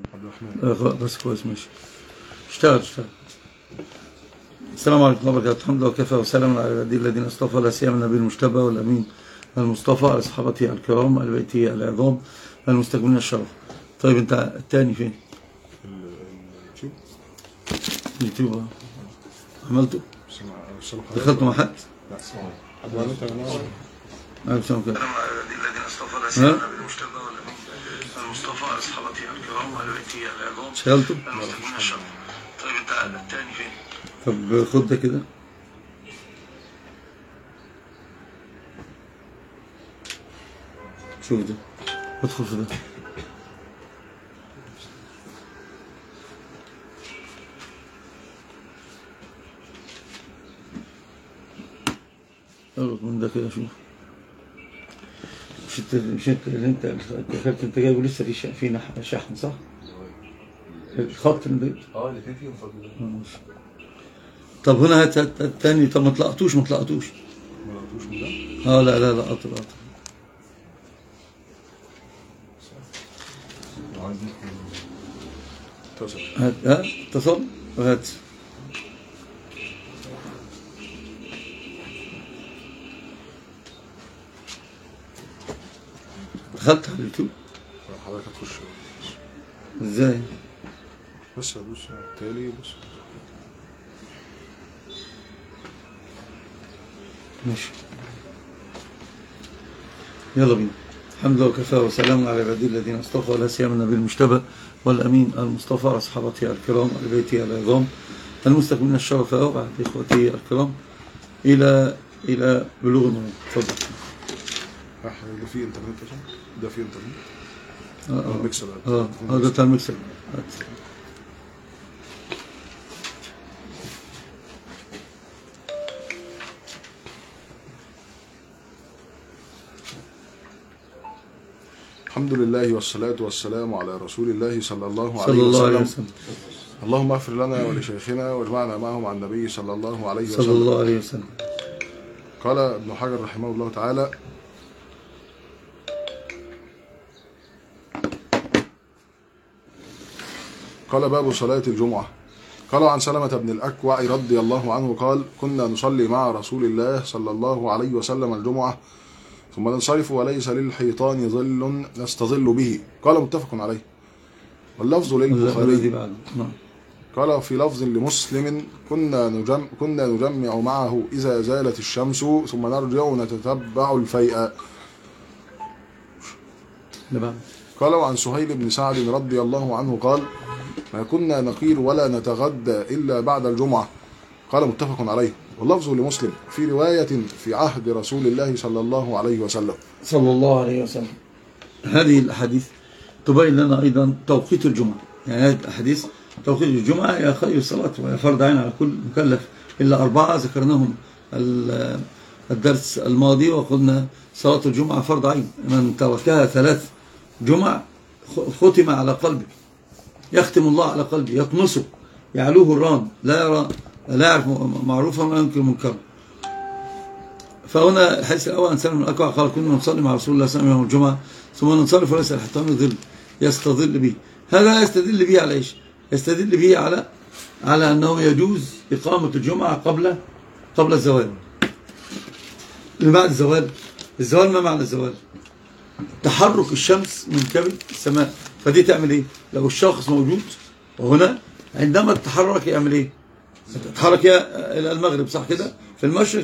عبد الرحمن. بس كويس ماشي. اشتغل. السلام عليكم ورحمة الله وبركاته. الحمد لله وكفى وسلام على عباده الذين اصطفى، لا سيما النبي المجتبى والأمين المصطفى على أصحابته الكرام آل بيته العظام المستكملين الشرف. طيب أنت الثاني فين؟ اليوتيوب. عملته؟ دخلت مع حد؟ لا حد السلام عليكم. الذين اصطفى لا سيما النبي المجتبى والأمين المصطفى على أصحابته الكرام آل بيته العظام شغلته؟ المستكملين الشرف. طيب أنت الثاني فين؟ طب خد ده كده. شوف ده، ادخل في ده. اغلط من ده كده. شوف مش انت اللي انت دخلت انت جايبه لسه في شحن صح؟ الخط اللي الاثنين فيهم فضل. طب هنا هات الثاني. طب ما طلقتوش من ده؟ لا قطر. هات اتصل وهات. دخلت على اليوتيوب. حضرتك هتخش ازاي؟ بس ادوس تالي بص. ماشي يلا بينا. الحمد لله وكفى وسلام على عباده الذين اصطفى، لا سيما النبي المجتبى والامين المصطفى على اصحابته الكرام آل بيته العظام المستكملين الشرف. وبعد اخوتي الكرام الى بلوغ المنام. اتفضل. ده فيه انترنت اصلا؟ ده فيه انترنت؟ المكسر ده بتاع المكسر. الحمد لله والصلاة والسلام على رسول الله صلى الله عليه وسلم. اللهم اغفر لنا ولشيخنا واجمعنا معه مع النبي صلى الله عليه وسلم. قال ابن حجر رحمه الله تعالى: قال باب صلاة الجمعة. قال عن سلمة بن الأكوع رضي الله عنه قال: كنا نصلي مع رسول الله صلى الله عليه وسلم الجمعة ثم ننصرف وليس للحيطان ظل نستظل به. قال متفق عليه. واللفظ للبخاري. قال في لفظ لمسلم: كنا نجمع معه إذا زالت الشمس ثم نرجع نتتبع الفيء. قال وعن سهيل بن سعد رضي الله عنه قال: ما كنا نقيل ولا نتغدى إلا بعد الجمعة. قال متفق عليه. واللفظ لمسلم في رواية في عهد رسول الله صلى الله عليه وسلم. هذه الأحاديث تبين لنا أيضا توقيت الجمعة. يعني هذه الأحاديث توقيت الجمعة هي خير الصلاة وهي فرض عين على كل مكلف إلا 4 ذكرناهم الدرس الماضي، وقلنا صلاة الجمعة فرض عين. من تركها 3 جمع ختم على قلبه، يختم الله على قلبه، يطمسه، يعلوه الران، لا يعرف معروفا ولا ينكر منكرا. فهنا الحديث الأول عن سلمة بن الأكوع قال: كنا نصلي مع رسول الله صلى الله عليه وسلم يوم الجمعة ثم ننصرف وليس الحيطان ظل يستظل به. هذا يستدل به على ايش؟ يستدل به على أنه يجوز إقامة الجمعة قبل الزوال. من بعد الزوال ما معنى الزوال؟ تحرك الشمس من كبد السماء. فدي تعمل ايه؟ لو الشخص موجود وهنا عندما تتحرك يعمل ايه؟ تتحرك الى المغرب صح كده؟ في المشرق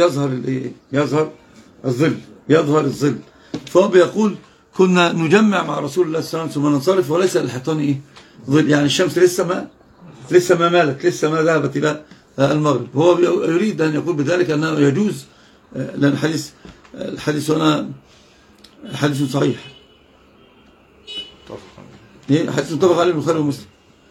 يظهر الظل. فهو بيقول: كنا نجمع مع رسول الله صلى الله عليه وسلم ثم ننصرف وليس للحيطان ايه؟ ظل. يعني الشمس لسه ما مالت، لسه ما ذهبت الى المغرب. هو يريد ان يقول بذلك انه يجوز، لان الحديث هنا حديث صحيح، حديث متفق عليه البخاري ومسلم.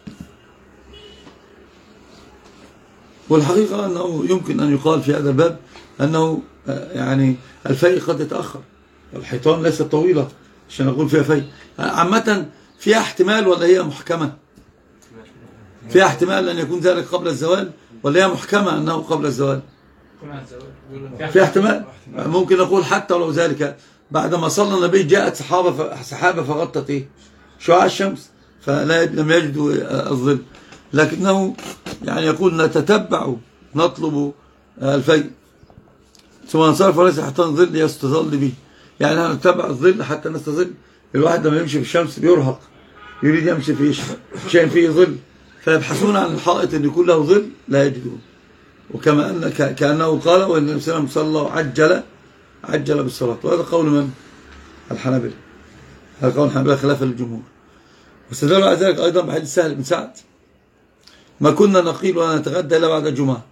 والحقيقة أنه يمكن أن يقال في هذا الباب أنه يعني الفيء قد يتأخر. الحيطان ليست طويلة عشان نقول فيها فيء. عامة فيها احتمال ولا هي محكمة؟ فيها احتمال أن يكون ذلك قبل الزوال ولا هي محكمة أنه قبل الزوال؟ فيها احتمال. ممكن نقول حتى ولو ذلك بعدما صلى النبي جاءت سحابة فغطت ايه؟ شعاع الشمس، لم يجدوا الظل، لكنه يعني يقول نتتبع نطلب الفيء ثم ننصرف وليس حتى نظل يستظل به، يعني نتبع الظل حتى نستظل. الواحد لما يمشي في الشمس بيرهق، يريد يمشي في شيء فيه ظل، فيبحثون عن الحائط اللي يكون له ظل لا يجدون. وكما أن كأنه قال وإن النبي صلى الله عليه وسلم صلى وعجل بالصلاة. وهذا قول من؟ الحنابلة. هذا قول الحنابلة خلافا للجمهور. واستدلوا على ذلك أيضا بحديث سهل بن سعد ما كنا نقيل ولا نتغدى إلا بعد الجمعة،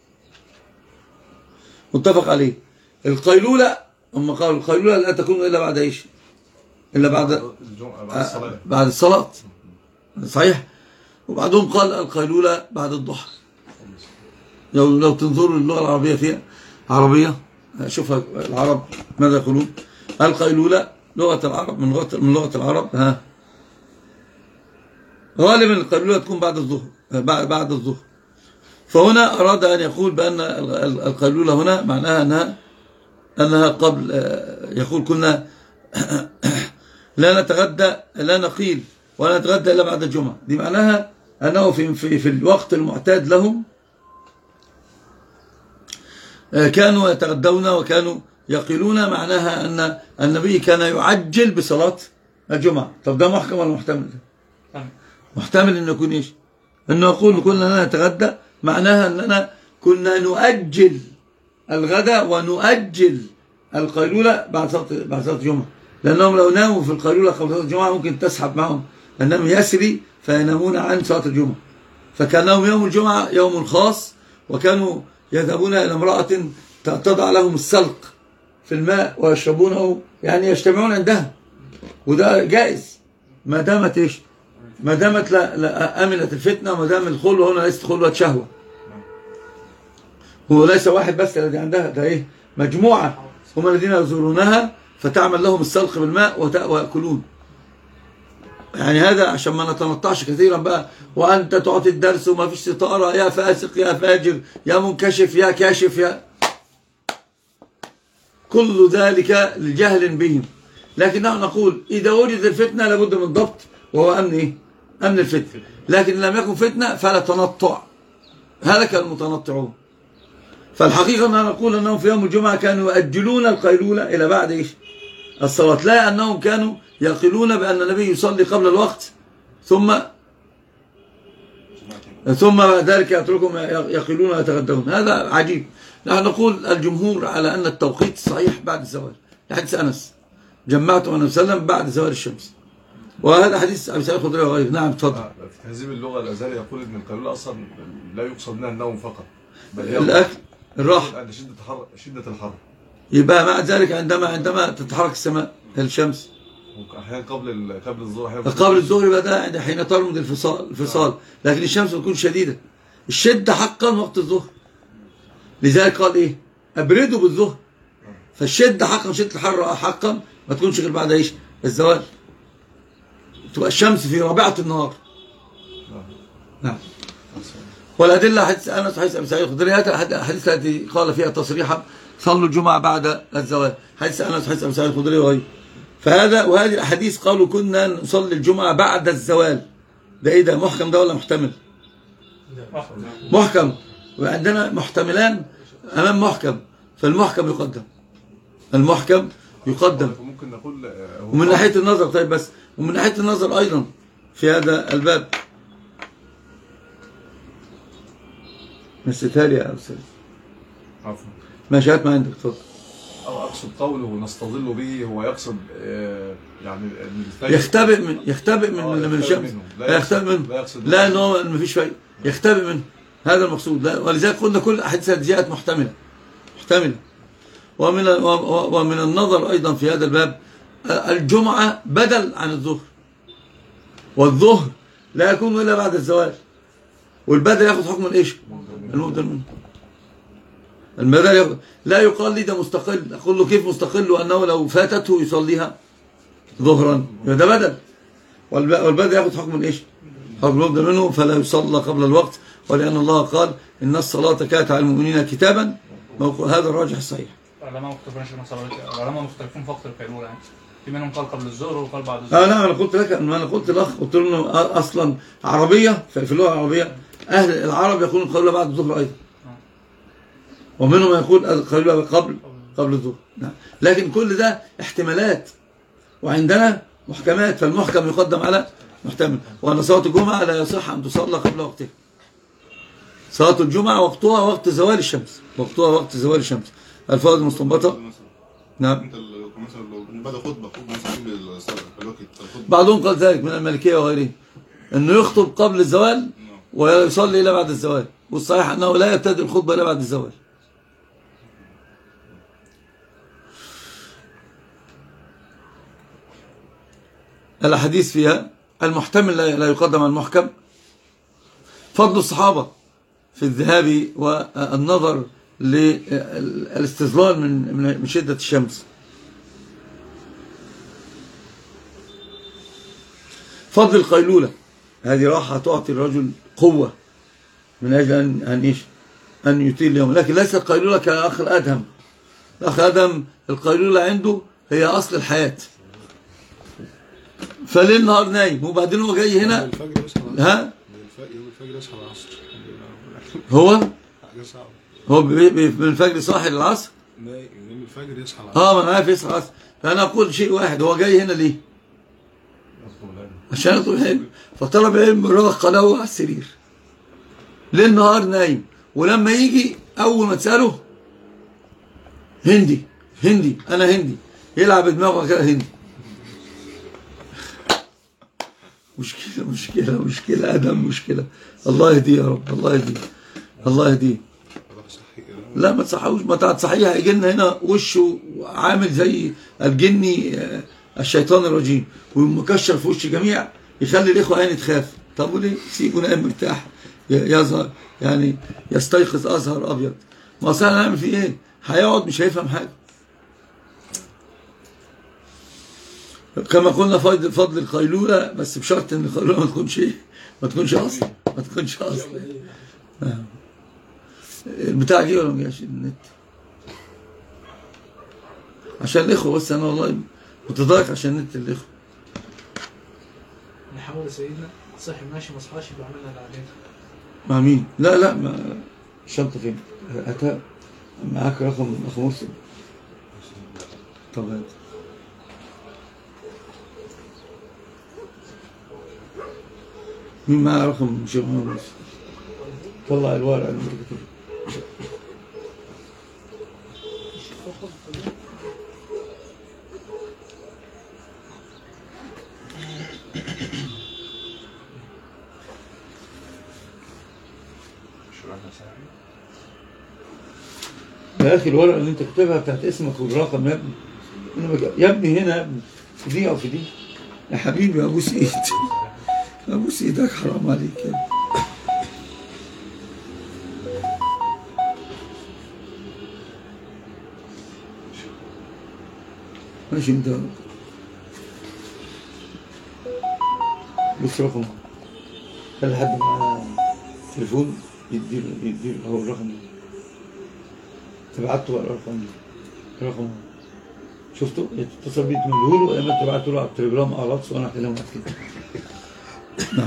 متفق عليه. القيلولة هم قالوا القيلولة لا تكون إلا بعد إيش؟ إلا بعد الصلاة، صحيح. وبعدهم قال القيلولة بعد الضحى. لو تنظروا للغة العربية فيها عربية، شوف العرب ماذا يقولون. القيلولة لغة العرب من لغة العرب غالبا القيلولة تكون بعد الظهر. فهنا أراد أن يقول بأن القيلولة هنا معناها أنها قبل، يقول كنا لا نتغدى لا نقيل ولا نتغدى إلا بعد الجمعة. دي معناها أنه في الوقت المعتاد لهم كانوا يتغدون وكانوا يقيلون، معناها أن النبي كان يعجل بصلاة الجمعة. طب ده محكم ولا محتمل؟ محتمل أنه يكون إيش؟ أنه يقول كنا نتغدى، معناها أننا كنا نؤجل الغداء ونؤجل القيلولة بعد صلاة الجمعة، لأنهم لو ناموا في القيلولة قبل صلاة الجمعة ممكن تسحب معهم أنهم يسري فينامون عن صلاة الجمعة. فكان لهم يوم الجمعة يوم خاص، وكانوا يذهبون إلى امرأة تضع لهم السلق في الماء ويشربونه، يعني يجتمعون عندها، وده جائز ما دامت إيش؟ ما دامت لا أمنت الفتنة، وما دام الخلوة هنا ليست خلوة شهوة. هو ليس واحد بس الذي عندها، ده إيه؟ مجموعة هم الذين يزورونها فتعمل لهم السلق بالماء ويأكلون. يعني هذا عشان ما نتنطعش كثيرا بقى، وأنت تعطي الدرس وما فيش ستارة، يا فاسق يا فاجر يا منكشف يا كاشف يا كل ذلك لجهل بهم. لكن نحن نقول إذا وجد الفتنة لابد من ضبط، وهو أمن إيه؟ أمن الفتنة. لكن لم يكن فتنة فلا تنطع، هلك المتنطعون. فالحقيقة أننا نقول أنهم في يوم الجمعة كانوا يؤجلون القيلولة إلى بعد إيش؟ الصلاة، لا أنهم كانوا يقولون بأن النبي يصلي قبل الوقت ثم بعد ذلك يتركهم يقولون ويتغدون. هذا عجيب. نحن نقول الجمهور على أن التوقيت الصحيح بعد الزوال، حديث أنس جمعت النبي صلى الله عليه وسلم بعد زوال الشمس، وهذا حديث أبي سعيد الخدري وغيره. نعم تفضل. في تهذيب اللغة الأزهري يقول إن القيلولة أصلا لا يقصد منها النوم فقط، بل الأكل الراحة عند شدة الحر. يبقى مع ذلك عندما تتحرك السماء الشمس أحيانا قبل الظهر، قبل الظهر يبقى ده حين ترمض الفصال، لكن الشمس تكون شديدة الشدة حقا وقت الظهر. لذلك قال إيه؟ أبردوا بالظهر. فالشدة حقا، شدة الحر حقا ما تكونش غير بعد إيش؟ الزوال، تبقى الشمس في رابعة النهار. نعم. والأدلة حديث أنس وحديث أبي سعيد الخدري، الحديث التي قال فيها تصريحا صلوا الجمعة بعد الزوال، حديث أنس وحديث أبي سعيد الخدري وغيره. وهذه الأحاديث قالوا كنا نصلي الجمعة بعد الزوال. ده إيه ده؟ محكم ده ولا محتمل؟ محكم. وعندنا محتملان أمام محكم، فالمحكم يقدم، المحكم يقدم. ممكن نقول ومن ناحية النظر، طيب بس ومن ناحية النظر أيضا في هذا الباب نسيتها لي يا أستاذ. عفوا. ماشي، هات ما عندك، اتفضل. أقصد قوله نستظل به، هو يقصد يعني يختبئ من الشمس، لا يختبئ منه، لا إنه ما فيش فايدة، يختبئ منه، هذا المقصود. ولذلك قلنا كل أحاديث جاءت محتملة. ومن النظر أيضا في هذا الباب الجمعة بدل عن الظهر، والظهر لا يكون إلا بعد الزوال، والبدل يأخذ حكم الإيش؟ المبدل منه. البدل لا يقال لي ده مستقل، أقول له كيف مستقل وأنه لو فاتته يصليها ظهرا، ده بدل، والبدل يأخذ حكم الإيش؟ حكم المبدل منه، فلا يصلى قبل الوقت، ولأن الله قال إن الصلاة كانت على المؤمنين كتابا، هذا الراجح الصحيح. العلماء مختلفون في وقت القيلولة، في منهم قال قبل الظهر وقال بعد الظهر. لا انا قلت لك، ما انا قلت الاخ قلت له انه اصلا عربيه في اللغه العربيه اهل العرب يقولون القيلوله بعد الظهر ايضا، ومنهم يقول القيلوله قبل الظهر. نعم. لكن كل ده احتمالات، وعندنا محكمات، فالمحكم يقدم على محتمل. وأن صلاة الجمعة لا يصح أن تصلى قبل وقتها. صلاة الجمعة وقتها وقت زوال الشمس، وقتها وقت زوال الشمس. الفاظ المستنبطة. نعم. انت مثلا لو بدا خطبه مثلا بعضهم قال ذلك من المالكية وغيره، انه يخطب قبل الزوال ويصلي الى بعد الزوال، والصحيح انه لا يبتدئ الخطبة الى بعد الزوال. الحديث فيها المحتمل لا يقدم على المحكم. فضل الصحابة في الذهاب والنظر للاستظلال من شدة الشمس. فضل القيلولة، هذه راحة تعطي الرجل قوة من أجل أن يطيل اليوم، لكن ليس القيلولة كأخ الأدهم. الأخ الأدهم القيلولة عنده هي أصل الحياة، فليل نهار نايم، وبعدين هو جاي هنا ها يوم الفجر يصحى العصر. هو من الفجر صاحي للعصر. يوم الفجر يصحى العصر. ما انا عارف يصحى العصر. فانا اقول شيء واحد، هو جاي هنا ليه؟ عشان يطلب العلم. فطلب العلم رغق له على السرير ليل نهار نايم، ولما يجي اول ما تساله هندي انا هندي، يلعب دماغه كده هندي. مشكلة أدم، مشكلة. الله يهديه يا رب، الله يهديه. لا ما تصحوش، ما تصحيه هيجي لنا هنا وشه عامل زي الجني الشيطان الرجيم، ومكشر في وش جميع، يخلي الإخوة يعني تخاف. طب وليه؟ سيبه نايم مرتاح، يظهر يعني يستيقظ أزهر أبيض. ما أصل هنعمل فيه إيه؟ هيقعد مش هيفهم حاجة. كما قلنا فضل القيلولة، بس بشرط ان القيلولة ما تكونش اصلا. البتاع جه ولا ما جاش النت؟ عشان الاخوه بس، انا والله متضايق عشان النت الاخوه. نحاول يا سيدنا صحي ماشي ما صحاش يبقى عملنا اللي علينا. مع مين؟ لا ما الشنطه فين؟ هاتها معاك رقم اخ مرسل. طب هات. مين معاه رقم شيخ محمد؟ طلع الورقة اللي كتبت. يا اخي الورقة اللي انت كتبها بتاعت اسمك والرقم يا ابني. يا ابني هنا يا ابني، في دي او في دي. يا حبيبي ابوس ايدك، ابوس ايدك، حرام عليك يا ابني. ماشي انت بص رقم، خلي حد معاه تليفون يدير هو الرقم ده، تبعته بقى الرقم شفته يتصل بيه تمليه له، يا اما تبعته له على التليجرام او الواتس وانا هكلمه بعد كده.